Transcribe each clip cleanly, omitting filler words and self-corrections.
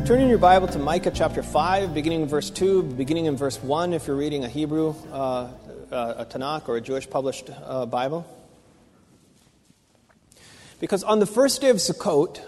Turn in your Bible to Micah chapter 5, beginning in verse 2, beginning in verse 1 if you're reading a Hebrew, a Tanakh, or a Jewish published Bible. Because on the first day of Sukkot,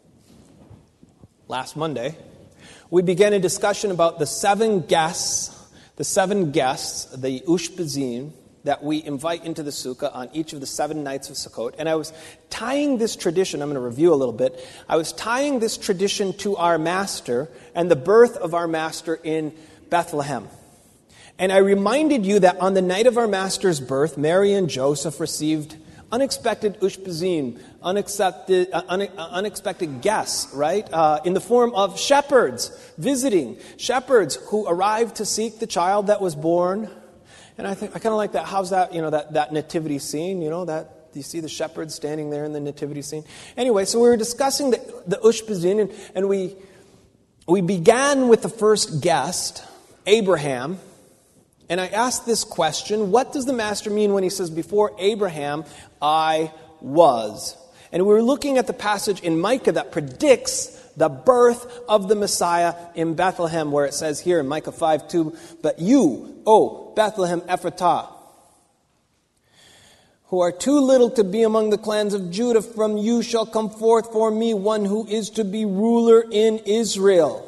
last Monday, we began a discussion about the seven guests, the Ushpizim, that we invite into the Sukkah on each of the 7 nights of Sukkot. And I was tying this tradition, I'm going to review a little bit, I was tying this tradition to our Master and the birth of our Master in Bethlehem. And I reminded you that on the night of our Master's birth, Mary and Joseph received unexpected Ushpizim, unexpected guests, right? In the form of shepherds, visiting shepherds who arrived to seek the child that was born. And I kind of like that. How's that, that nativity scene, that you see the shepherds standing there in the nativity scene. Anyway, so we were discussing the Ushpizim, and we began with the first guest, Abraham. And I asked this question: what does the Master mean when he says, "Before Abraham, I was"? And we were looking at the passage in Micah that predicts the birth of the Messiah in Bethlehem, where it says here in Micah 5:2, "But you, O Bethlehem Ephratah, who are too little to be among the clans of Judah, from you shall come forth for me one who is to be ruler in Israel,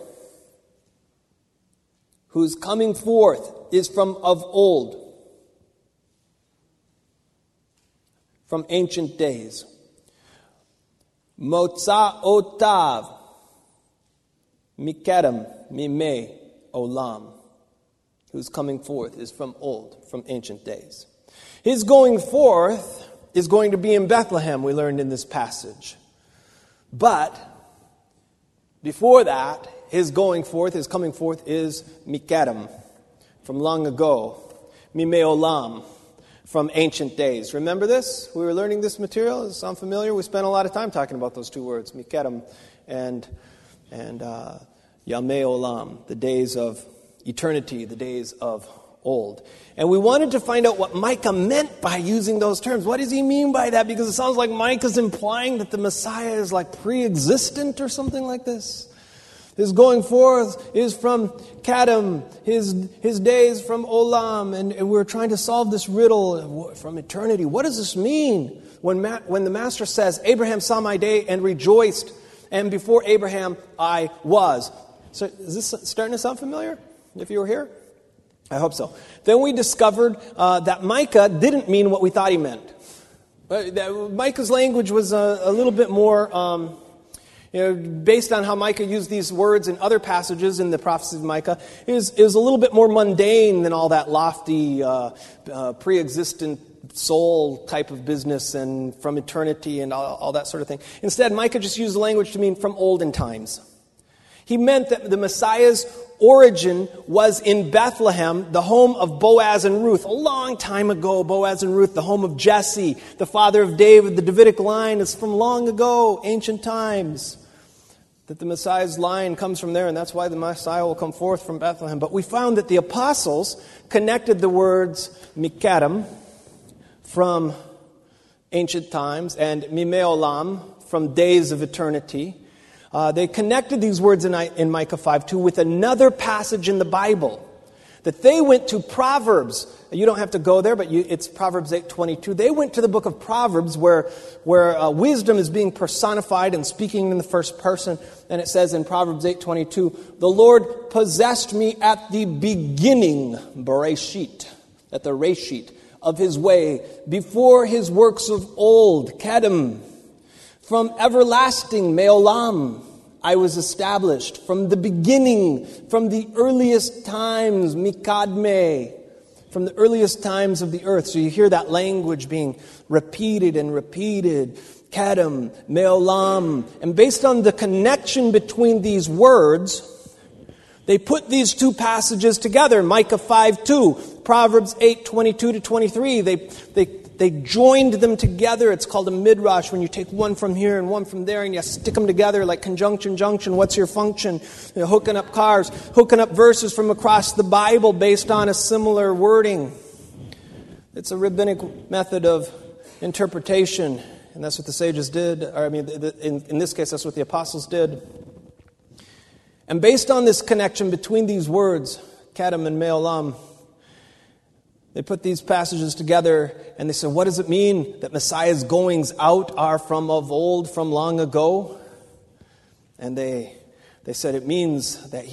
whose coming forth is from of old, from ancient days. Motza'otav Mikedem Mimei Olam," whose coming forth is from old, from ancient days. His going forth is going to be in Bethlehem, we learned in this passage. But before that, his going forth, his coming forth is Mikedem, from long ago. Mimei Olam, from ancient days. Remember this? We were learning this material. Does it sound familiar? We spent a lot of time talking about those two words, Mikedem and Yamei Olam, the days of eternity, the days of old. And we wanted to find out what Micah meant by using those terms. What does he mean by that? Because it sounds like Micah's implying that the Messiah is like pre-existent or something like this. His going forth is from Kadam, his days from Olam, and we're trying to solve this riddle from eternity. What does this mean when the Master says, "Abraham saw my day and rejoiced, and before Abraham I was"? So is this starting to sound familiar, if you were here? I hope so. Then we discovered that Micah didn't mean what we thought he meant. Micah's language was a little bit more... based on how Micah used these words in other passages in the prophecy of Micah, is a little bit more mundane than all that lofty, pre-existent soul type of business and from eternity and all that sort of thing. Instead, Micah just used the language to mean from olden times. He meant that the Messiah's origin was in Bethlehem, the home of Boaz and Ruth. A long time ago, Boaz and Ruth, the home of Jesse, the father of David, the Davidic line is from long ago, ancient times. That the Messiah's line comes from there, and that's why the Messiah will come forth from Bethlehem. But we found that the apostles connected the words Mikedem from ancient times and Mimei Olam from days of eternity. They connected these words in Micah 5:2 with another passage in the Bible. That they went to Proverbs. You don't have to go there, but it's Proverbs 8:22. They went to the book of Proverbs where wisdom is being personified and speaking in the first person. And it says in Proverbs 8:22, "The Lord possessed me at the beginning," Bereshit, at the Reshit, "of his way, before his works of old," Kedem. "From everlasting, Me'olam, I was established. From the beginning, from the earliest times, Mikadme, from the earliest times of the earth." So you hear that language being repeated and repeated. Kedem, Me'olam. And based on the connection between these words, they put these two passages together. Micah 5:2, Proverbs 8:22-23. They joined them together. It's called a midrash, when you take one from here and one from there and you stick them together like conjunction, junction. What's your function? Hooking up cars, hooking up verses from across the Bible based on a similar wording. It's a rabbinic method of interpretation, and that's what the sages did. Or in this case, that's what the apostles did. And based on this connection between these words, Kedem and Me'olam, they put these passages together and they said, what does it mean that Messiah's goings out are from of old, from long ago? And they said it means that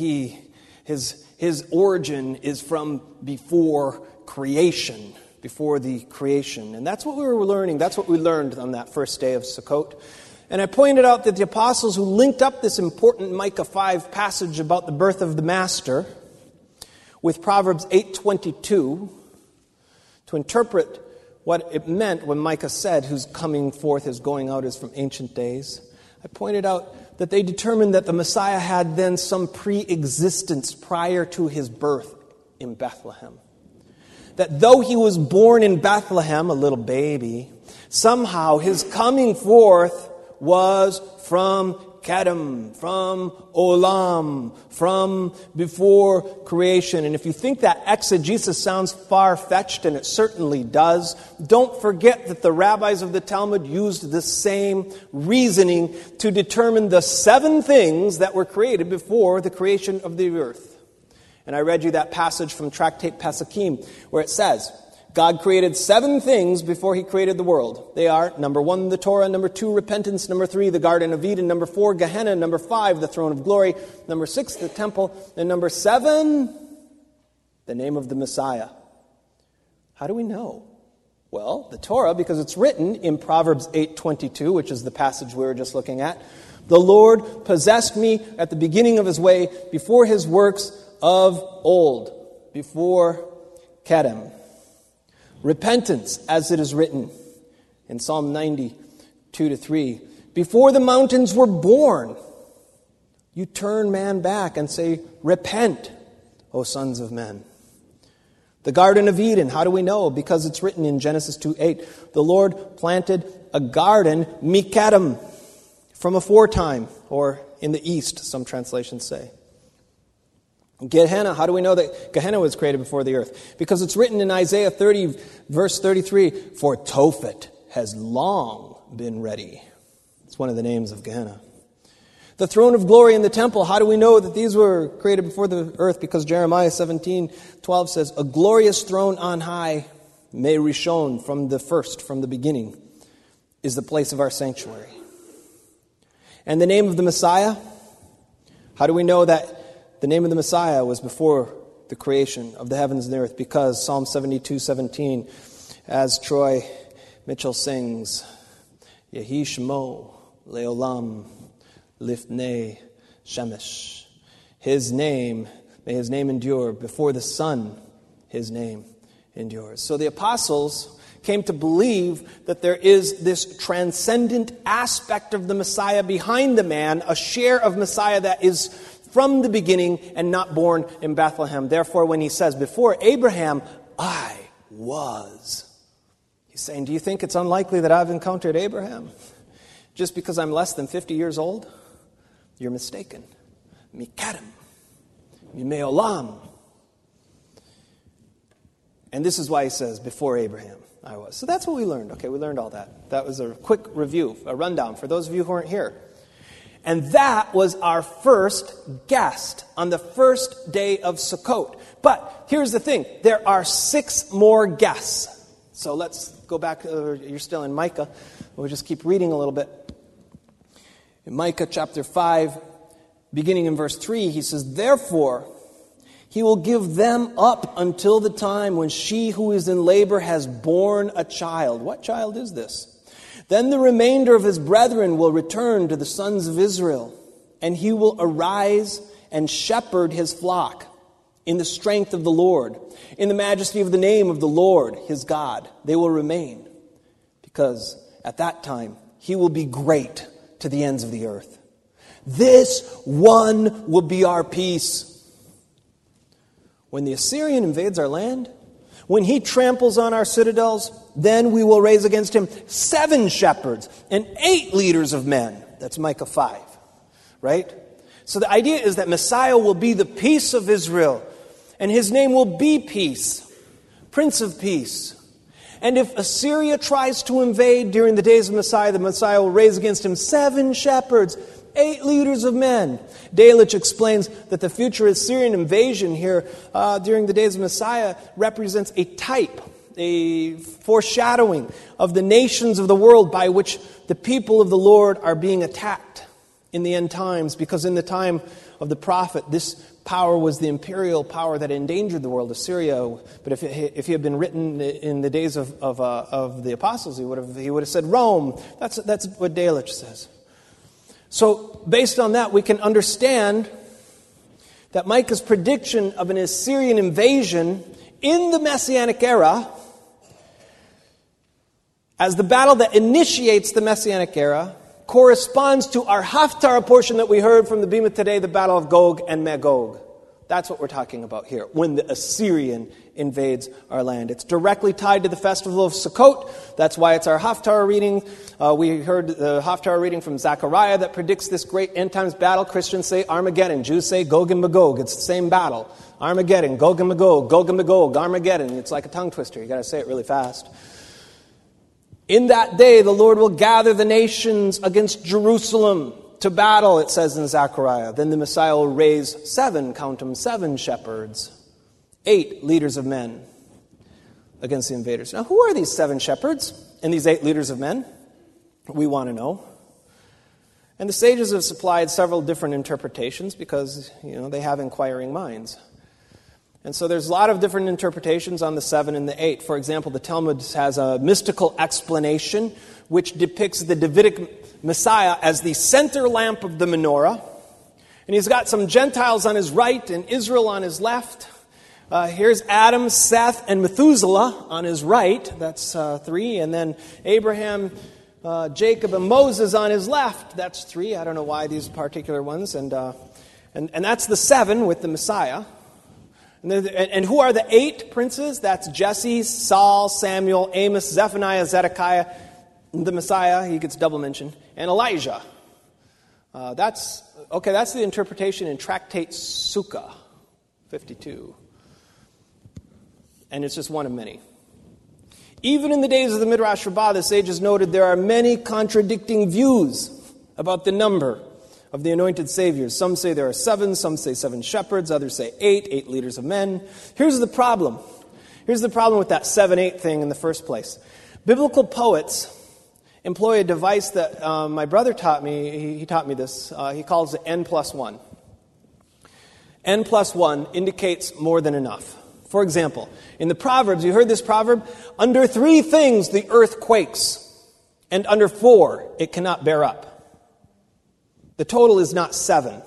his origin is from before creation, before the creation. And that's what we were learning. That's what we learned on that first day of Sukkot. And I pointed out that the apostles who linked up this important Micah 5 passage about the birth of the Master with Proverbs 8:22 to interpret what it meant when Micah said, whose coming forth, his going out is from ancient days. I pointed out that they determined that the Messiah had then some pre-existence prior to his birth in Bethlehem. That though he was born in Bethlehem, a little baby, somehow his coming forth was from Kedem, from Olam, from before creation. And if you think that exegesis sounds far-fetched, and it certainly does, don't forget that the rabbis of the Talmud used the same reasoning to determine the 7 things that were created before the creation of the earth. And I read you that passage from Tractate Pesukim, where it says, God created 7 things before he created the world. They are, number 1, the Torah, number 2, repentance, number 3, the Garden of Eden, number 4, Gehenna, number 5, the throne of glory, number 6, the temple, and number 7, the name of the Messiah. How do we know? Well, the Torah, because it's written in Proverbs 8:22, which is the passage we were just looking at. The Lord possessed me at the beginning of his way, before his works of old, before Kedem. Repentance, as it is written in Psalm 90, 2-3. Before the mountains were born, you turn man back and say, repent, O sons of men. The Garden of Eden, how do we know? Because it's written in Genesis 2:8. The Lord planted a garden, Mikedem, from aforetime, or in the east, some translations say. Gehenna, how do we know that Gehenna was created before the earth? Because it's written in Isaiah 30, verse 33, for Tophet has long been ready. It's one of the names of Gehenna. The throne of glory in the temple, how do we know that these were created before the earth? Because Jeremiah 17:12 says, a glorious throne on high, Mei Rishon, from the beginning, is the place of our sanctuary. And the name of the Messiah, how do we know that the name of the Messiah was before the creation of the heavens and the earth? Because Psalm 72:17, as Troy Mitchell sings, Yehi Shemo Leolam Lifnei Shemesh. His name, may his name endure. Before the sun, his name endures. So the apostles came to believe that there is this transcendent aspect of the Messiah behind the man, a share of Messiah that is from the beginning and not born in Bethlehem. Therefore, when he says, before Abraham, I was. He's saying, do you think it's unlikely that I've encountered Abraham? Just because I'm less than 50 years old? You're mistaken. Mikedem. Me'olam. And this is why he says, before Abraham, I was. So that's what we learned. Okay, we learned all that. That was a quick review, a rundown for those of you who weren't here. And that was our first guest on the first day of Sukkot. But here's the thing. There are 6 more guests. So let's go back. You're still in Micah. We'll just keep reading a little bit. In Micah chapter 5, beginning in verse 3, he says, therefore, he will give them up until the time when she who is in labor has borne a child. What child is this? Then the remainder of his brethren will return to the sons of Israel, and he will arise and shepherd his flock in the strength of the Lord, in the majesty of the name of the Lord, his God. They will remain, because at that time he will be great to the ends of the earth. This one will be our peace. When the Assyrian invades our land, when he tramples on our citadels, then we will raise against him 7 shepherds and 8 leaders of men. That's Micah 5, right? So the idea is that Messiah will be the peace of Israel, and his name will be Peace, Prince of Peace. And if Assyria tries to invade during the days of Messiah, the Messiah will raise against him 7 shepherds, 8 leaders of men. Delitzsch explains that the future Assyrian invasion here during the days of Messiah represents a type, a foreshadowing of the nations of the world by which the people of the Lord are being attacked in the end times, because in the time of the prophet, this power was the imperial power that endangered the world, Assyria. But if he had been written in the days of the apostles, he would have said Rome. That's what Delitzsch says. So based on that, we can understand that Micah's prediction of an Assyrian invasion in the Messianic era, as the battle that initiates the Messianic era, corresponds to our Haftarah portion that we heard from the Bima today, the battle of Gog and Magog. That's what we're talking about here, when the Assyrian invades our land. It's directly tied to the festival of Sukkot. That's why it's our Haftarah reading. We heard the Haftarah reading from Zechariah that predicts this great end times battle. Christians say Armageddon. Jews say Gog and Magog. It's the same battle. Armageddon, Gog and Magog, Gog and Magog, Armageddon. It's like a tongue twister. You got to say it really fast. In that day, the Lord will gather the nations against Jerusalem to battle, it says in Zechariah. Then the Messiah will raise 7, count them, 7 shepherds, 8 leaders of men against the invaders. Now, who are these 7 shepherds and these 8 leaders of men? We want to know. And the sages have supplied several different interpretations because, they have inquiring minds. And so there's a lot of different interpretations on the 7 and the 8. For example, the Talmud has a mystical explanation which depicts the Davidic Messiah as the center lamp of the menorah. And he's got some Gentiles on his right and Israel on his left. Here's Adam, Seth, and Methuselah on his right. That's 3. And then Abraham, Jacob, and Moses on his left. That's 3. I don't know why these particular ones. And that's the 7 with the Messiah. And who are the 8 princes? That's Jesse, Saul, Samuel, Amos, Zephaniah, Zedekiah, the Messiah, he gets double mentioned, and Elijah. That's the interpretation in Tractate Sukkah 52. And it's just one of many. Even in the days of the Midrash Rabbah, the sages noted there are many contradicting views about the number of the anointed saviors. Some say there are 7, some say 7 shepherds, others say 8 leaders of men. Here's the problem. Here's the problem with that 7-8 thing in the first place. Biblical poets employ a device that my brother taught me. He taught me this. He calls it N+1. N+1 indicates more than enough. For example, in the Proverbs, you heard this proverb, under 3 things the earth quakes, and under 4 it cannot bear up. The total is not 7.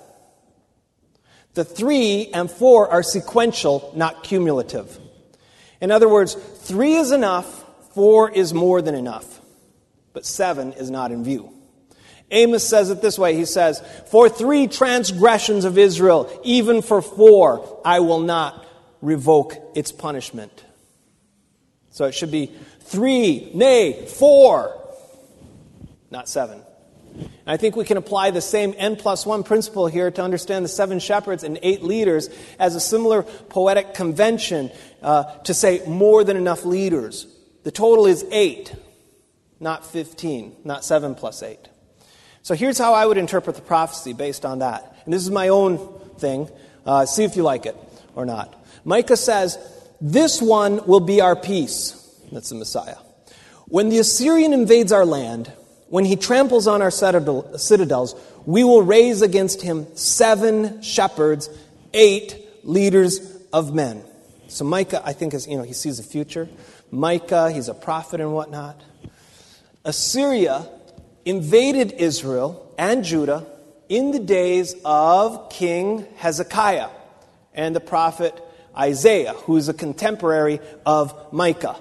The 3 and 4 are sequential, not cumulative. In other words, 3 is enough, 4 is more than enough. But 7 is not in view. Amos says it this way. He says, for 3 transgressions of Israel, even for 4, I will not revoke its punishment. So it should be 3, nay, 4, not 7. And I think we can apply the same N+1 principle here to understand the 7 shepherds and 8 leaders as a similar poetic convention to say more than enough leaders. The total is 8, not 15, not 7 plus 8. So here's how I would interpret the prophecy based on that. And this is my own thing. See if you like it or not. Micah says, this one will be our peace. That's the Messiah. When the Assyrian invades our land, when he tramples on our citadels, we will raise against him 7 shepherds, 8 leaders of men. So Micah, I think, he sees the future. Micah, he's a prophet and whatnot. Assyria invaded Israel and Judah in the days of King Hezekiah and the prophet Isaiah, who is a contemporary of Micah.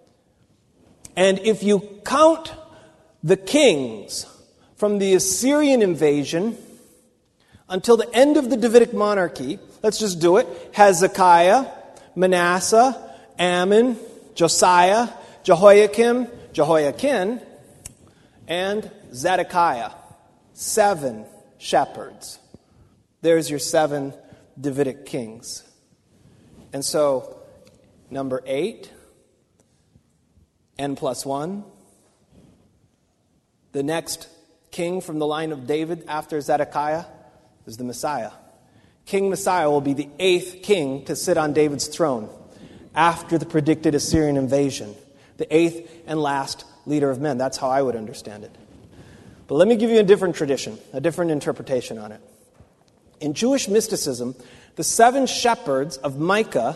And if you count the kings from the Assyrian invasion until the end of the Davidic monarchy, let's just do it. Hezekiah, Manasseh, Ammon, Josiah, Jehoiakim, Jehoiakim, and Zedekiah. 7 shepherds. There's your 7 Davidic kings. And so, number 8, N+1. The next king from the line of David after Zedekiah is the Messiah. King Messiah will be the 8th king to sit on David's throne after the predicted Assyrian invasion. The 8th and last leader of men. That's how I would understand it. But let me give you a different tradition, a different interpretation on it. In Jewish mysticism, the 7 shepherds of Micah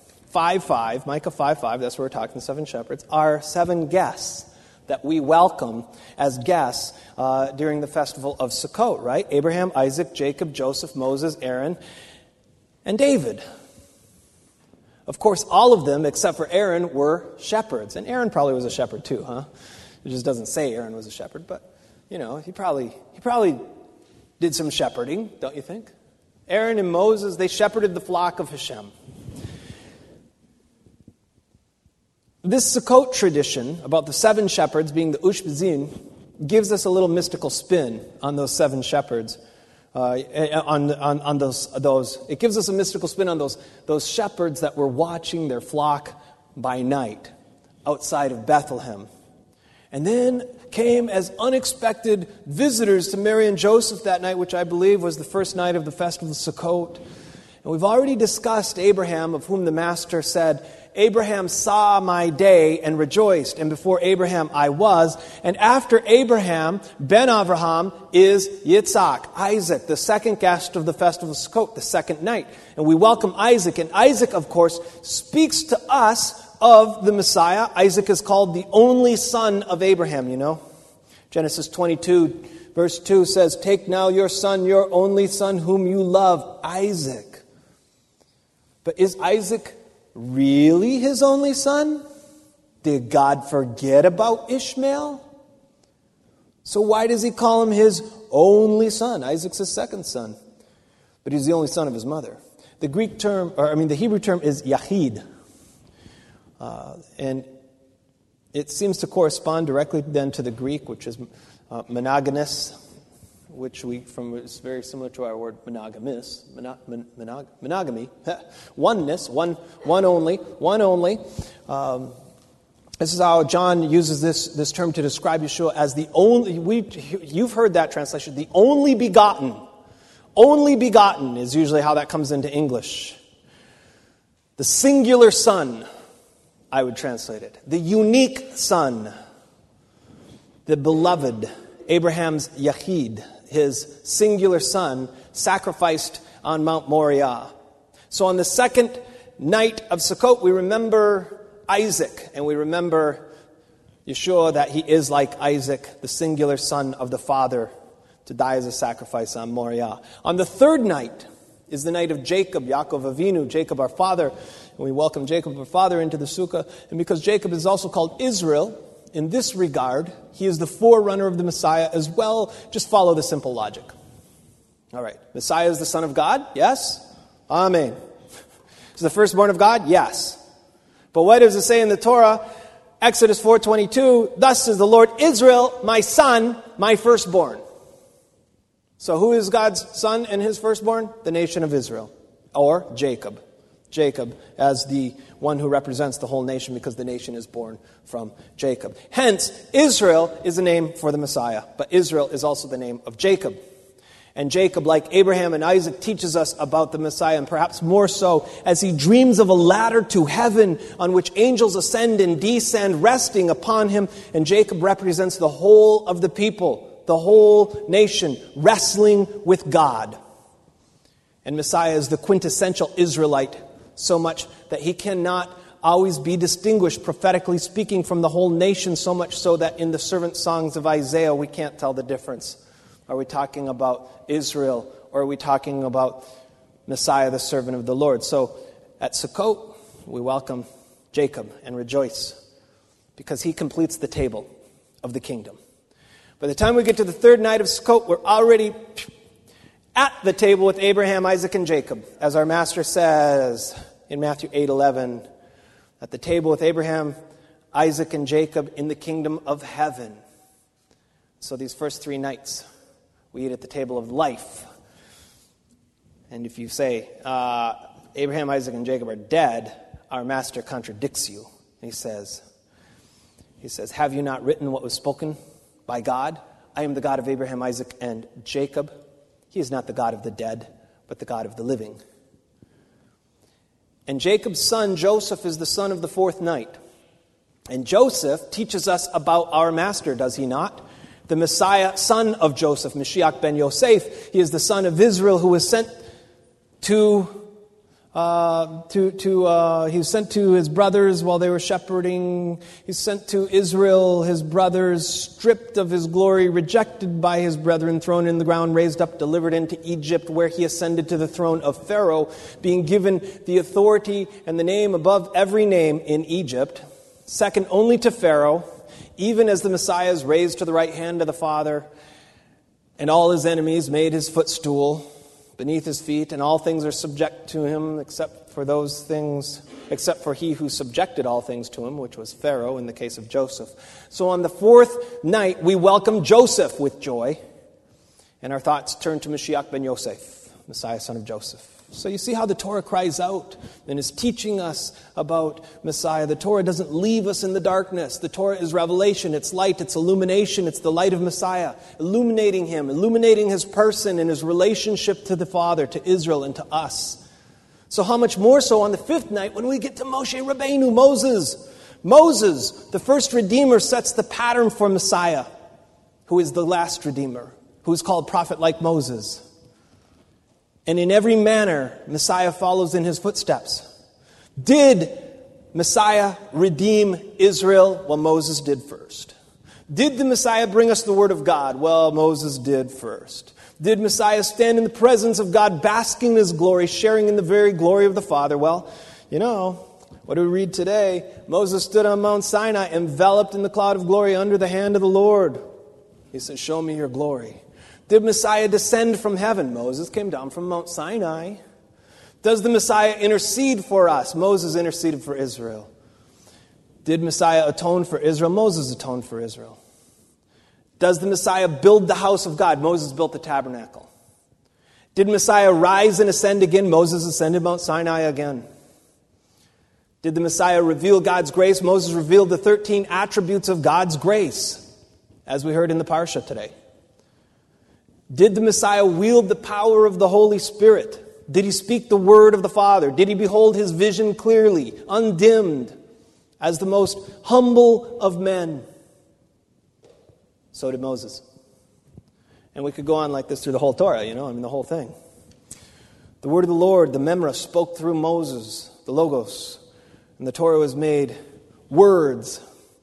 5:5, that's where we're talking, the 7 shepherds, are 7 guests that we welcome as guests during the festival of Sukkot, right? Abraham, Isaac, Jacob, Joseph, Moses, Aaron, and David. Of course, all of them, except for Aaron, were shepherds. And Aaron probably was a shepherd too, huh? It just doesn't say Aaron was a shepherd, but, he probably did some shepherding, don't you think? Aaron and Moses, they shepherded the flock of Hashem. This Sukkot tradition about the 7 shepherds being the Ushpizin gives us a little mystical spin on those 7 shepherds. On those, it gives us a mystical spin on those shepherds that were watching their flock by night outside of Bethlehem. And then came as unexpected visitors to Mary and Joseph that night, which I believe was the first night of the festival of Sukkot. And we've already discussed Abraham, of whom the Master said, Abraham saw my day and rejoiced, and before Abraham I was. And after Abraham, Ben Avraham is Yitzhak, Isaac, the second guest of the festival of Sukkot, the second night. And we welcome Isaac. And Isaac, of course, speaks to us of the Messiah. Isaac is called the only son of Abraham, Genesis 22, verse 2 says, Take now your son, your only son, whom you love, Isaac. But is Isaac really his only son? Did God forget about Ishmael? So why does he call him his only son? Isaac's his second son. But he's the only son of his mother. The Hebrew term is Yahid. And it seems to correspond directly then to the Greek, which is monogamous, which is very similar to our word monogamous, monogamy, oneness, one only. This is how John uses this term to describe Yeshua as the only. You've heard that translation, the only begotten. Only begotten is usually how that comes into English. The singular son, I would translate it. The unique son. The beloved, Abraham's Yahid, his singular son, sacrificed on Mount Moriah. So on the second night of Sukkot, we remember Isaac, and we remember Yeshua, that he is like Isaac, the singular son of the Father, to die as a sacrifice on Moriah. On the third night is the night of Jacob, Yaakov Avinu, Jacob our father. And we welcome Jacob our father into the Sukkah. And because Jacob is also called Israel, in this regard, he is the forerunner of the Messiah as well. Just follow the simple logic. All right. Messiah is the Son of God? Yes? Amen. Is the firstborn of God? Yes. But what does it say in the Torah? Exodus 4:22, Thus says the Lord, Israel, my son, my firstborn. So who is God's son and his firstborn? The nation of Israel. Or Jacob. Jacob as the one who represents the whole nation, because the nation is born from Jacob. Hence, Israel is the name for the Messiah. But Israel is also the name of Jacob. And Jacob, like Abraham and Isaac, teaches us about the Messiah, and perhaps more so as he dreams of a ladder to heaven on which angels ascend and descend, resting upon him. And Jacob represents the whole of the people, the whole nation, wrestling with God. And Messiah is the quintessential Israelite, so much that he cannot always be distinguished, prophetically speaking, from the whole nation, so much so that in the servant songs of Isaiah, we can't tell the difference. Are we talking about Israel, or are we talking about Messiah, the servant of the Lord? So at Sukkot, we welcome Jacob and rejoice, because he completes the table of the kingdom. By the time we get to the third night of Sukkot, we're already at the table with Abraham, Isaac, and Jacob. As our Master says in Matthew 8:11, at the table with Abraham, Isaac, and Jacob in the kingdom of heaven. So these first 3 nights, we eat at the table of life. And if you say, Abraham, Isaac, and Jacob are dead, our Master contradicts you. He says, have you not written what was spoken by God? I am the God of Abraham, Isaac, and Jacob. He is not the God of the dead, but the God of the living. And Jacob's son, Joseph, is the son of the fourth night. And Joseph teaches us about our master, does he not? The Messiah, son of Joseph, Mashiach ben Yosef. He is the son of Israel who was sent to his brothers while they were shepherding. He's sent to Israel, his brothers, stripped of his glory, rejected by his brethren, thrown in the ground, raised up, delivered into Egypt, where he ascended to the throne of Pharaoh, being given the authority and the name above every name in Egypt, second only to Pharaoh, even as the Messiah is raised to the right hand of the Father, and all his enemies made his footstool beneath his feet, and all things are subject to him except for he who subjected all things to him, which was Pharaoh in the case of Joseph. So on the fourth night, we welcome Joseph with joy, and our thoughts turn to Mashiach ben Yosef, Messiah, son of Joseph. So you see how the Torah cries out and is teaching us about Messiah. The Torah doesn't leave us in the darkness. The Torah is revelation, it's light, it's illumination, it's the light of Messiah, illuminating him, illuminating his person and his relationship to the Father, to Israel, and to us. So how much more so on the fifth night when we get to Moshe Rabbeinu, Moses. Moses, the first Redeemer, sets the pattern for Messiah, who is the last Redeemer, who is called prophet like Moses. And in every manner, Messiah follows in his footsteps. Did Messiah redeem Israel? Well, Moses did first. Did the Messiah bring us the Word of God? Well, Moses did first. Did Messiah stand in the presence of God, basking in his glory, sharing in the very glory of the Father? Well, what do we read today? Moses stood on Mount Sinai, enveloped in the cloud of glory under the hand of the Lord. He said, show me your glory. Did Messiah descend from heaven? Moses came down from Mount Sinai. Does the Messiah intercede for us? Moses interceded for Israel. Did Messiah atone for Israel? Moses atoned for Israel. Does the Messiah build the house of God? Moses built the tabernacle. Did Messiah rise and ascend again? Moses ascended Mount Sinai again. Did the Messiah reveal God's grace? Moses revealed the 13 attributes of God's grace, as we heard in the Parsha today. Did the Messiah wield the power of the Holy Spirit? Did he speak the word of the Father? Did he behold his vision clearly, undimmed, as the most humble of men? So did Moses. And we could go on like this through the whole Torah, the whole thing. The word of the Lord, the Memra, spoke through Moses, the Logos, and the Torah was made words.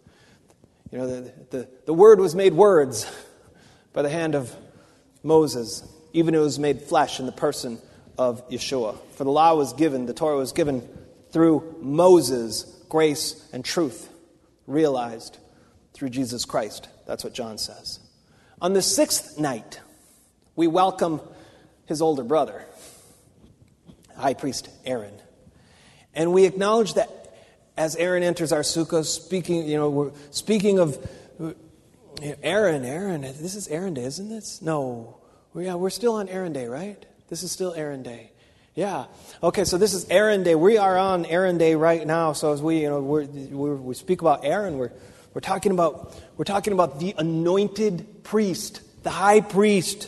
The word was made words by the hand of Moses. Even it was made flesh in the person of Yeshua. For the law was given, the Torah was given through Moses, grace and truth realized through Jesus Christ. That's what John says. On the sixth night, we welcome his older brother, high priest Aaron. And we acknowledge that as Aaron enters our sukkah, we're speaking of Aaron, this is Aaron Day, isn't it? No. We're still on Aaron Day, right? This is still Aaron Day. Yeah. Okay, so this is Aaron Day. We are on Aaron Day right now. So as we speak about Aaron, we're talking about the anointed priest, the high priest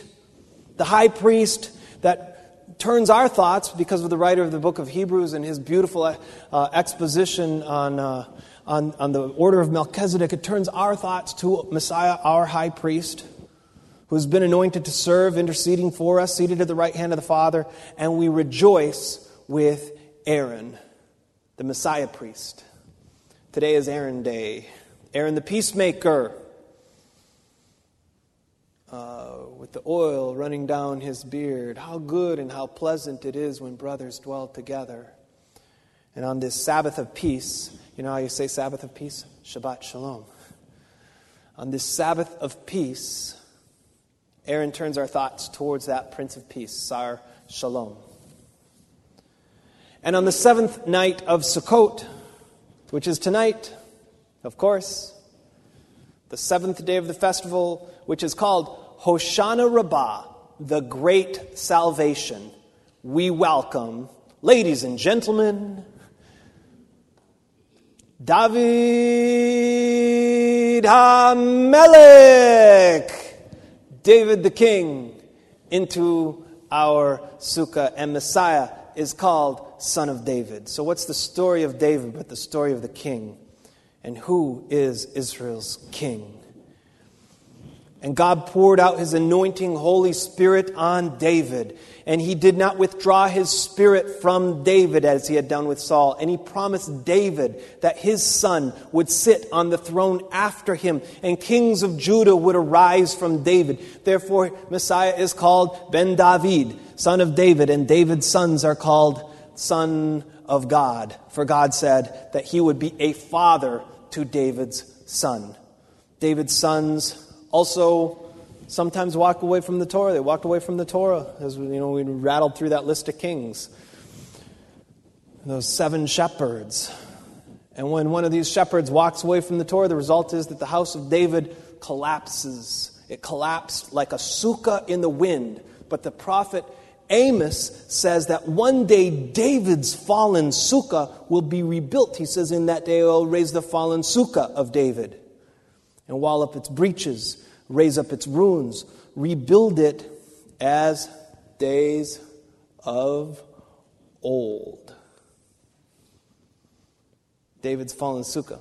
that turns our thoughts, because of the writer of the book of Hebrews and his beautiful exposition on the order of Melchizedek. It turns our thoughts to Messiah, our high priest, who's been anointed to serve, interceding for us, seated at the right hand of the Father, and we rejoice with Aaron, the Messiah priest. Today is Aaron Day. Aaron the peacemaker, with the oil running down his beard. How good and how pleasant it is when brothers dwell together. And on this Sabbath of peace, you know how you say Sabbath of peace? Shabbat Shalom. On this Sabbath of peace, Aaron turns our thoughts towards that Prince of Peace, Sar Shalom. And on the seventh night of Sukkot, which is tonight, of course, the seventh day of the festival, which is called Hoshana Rabbah, the Great Salvation, we welcome, ladies and gentlemen, David HaMelech, David the king into our sukkah, and Messiah is called Son of David. So what's the story of David but the story of the king? And who is Israel's king? And God poured out his anointing Holy Spirit on David. And he did not withdraw his spirit from David as he had done with Saul. And he promised David that his son would sit on the throne after him. And kings of Judah would arise from David. Therefore, Messiah is called Ben David, son of David. And David's sons are called Son of God. For God said that he would be a father to David's son. David's sons also sometimes walk away from the Torah. They walked away from the Torah. As we rattled through that list of kings. Those 7 shepherds. And when one of these shepherds walks away from the Torah, the result is that the house of David collapses. It collapsed like a sukkah in the wind. But the prophet Amos says that one day David's fallen sukkah will be rebuilt. He says, in that day I will raise the fallen sukkah of David and wall up its breaches, raise up its ruins, rebuild it as days of old. David's fallen sukkah.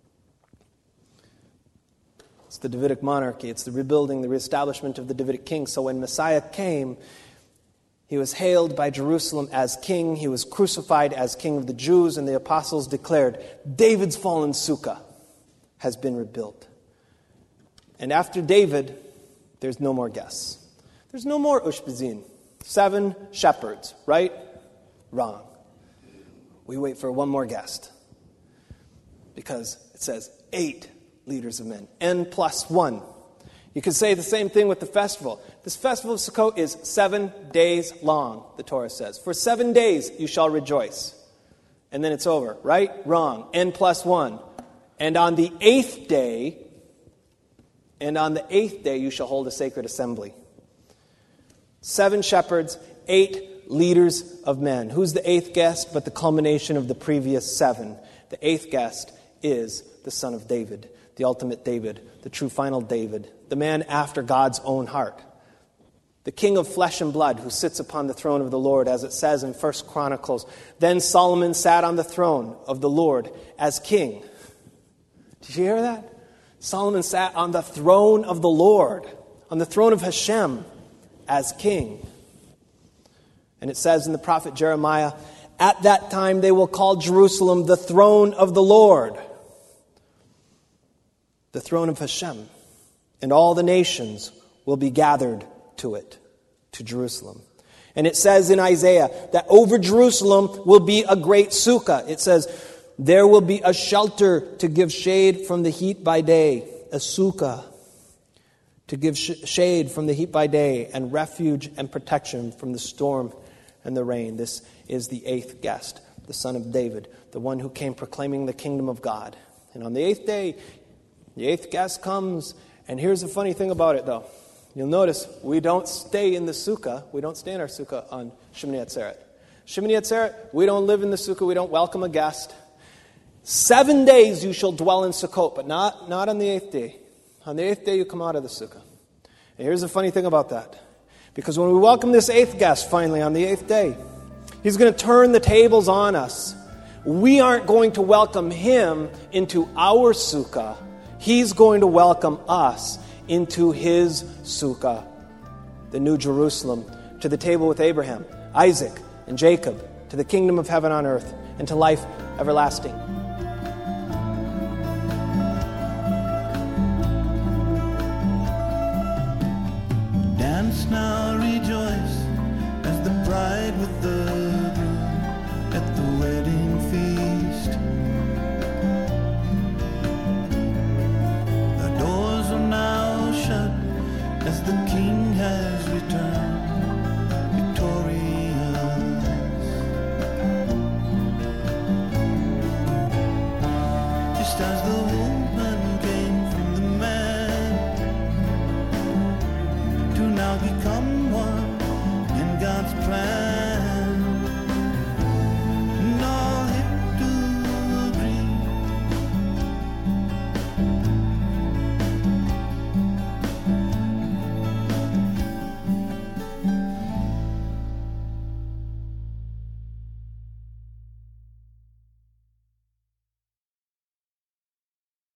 It's the Davidic monarchy. It's the rebuilding, the reestablishment of the Davidic king. So when Messiah came, he was hailed by Jerusalem as king. He was crucified as king of the Jews, and the apostles declared, David's fallen sukkah has been rebuilt. And after David, there's no more guests. There's no more Ushpizin. 7 shepherds, right? Wrong. We wait for one more guest. Because it says 8 leaders of men. N plus 1. You could say the same thing with the festival. This festival of Sukkot is 7 days long, the Torah says. For 7 days you shall rejoice. And then it's over, right? Wrong. N plus 1. And on the 8th day, you shall hold a sacred assembly. 7 shepherds, 8 leaders of men. Who's the 8th guest but the culmination of the previous 7? The 8th guest is the Son of David, the ultimate David, the true final David, the man after God's own heart. The king of flesh and blood who sits upon the throne of the Lord, as it says in 1 Chronicles. Then Solomon sat on the throne of the Lord as king. Did you hear that? Solomon sat on the throne of the Lord, on the throne of Hashem, as king. And it says in the prophet Jeremiah, at that time they will call Jerusalem the throne of the Lord, the throne of Hashem, and all the nations will be gathered to it, to Jerusalem. And it says in Isaiah that over Jerusalem will be a great sukkah. It says, there will be a shelter to give shade from the heat by day, a sukkah to give shade from the heat by day, and refuge and protection from the storm and the rain. This is the 8th guest, the Son of David, the one who came proclaiming the kingdom of God. And on the 8th day, the 8th guest comes, and here's the funny thing about it, though. You'll notice we don't stay in the sukkah. We don't stay in our sukkah on Shemini Atzeret. Shemini Atzeret, we don't live in the sukkah. We don't welcome a guest. 7 days you shall dwell in Sukkot, but not on the 8th day. On the 8th day you come out of the sukkah. And here's the funny thing about that. Because when we welcome this 8th guest finally on the 8th day, he's going to turn the tables on us. We aren't going to welcome him into our sukkah. He's going to welcome us into his sukkah, the New Jerusalem, to the table with Abraham, Isaac, and Jacob, to the kingdom of heaven on earth, and to life everlasting. Dance now, rejoice, as the bride with the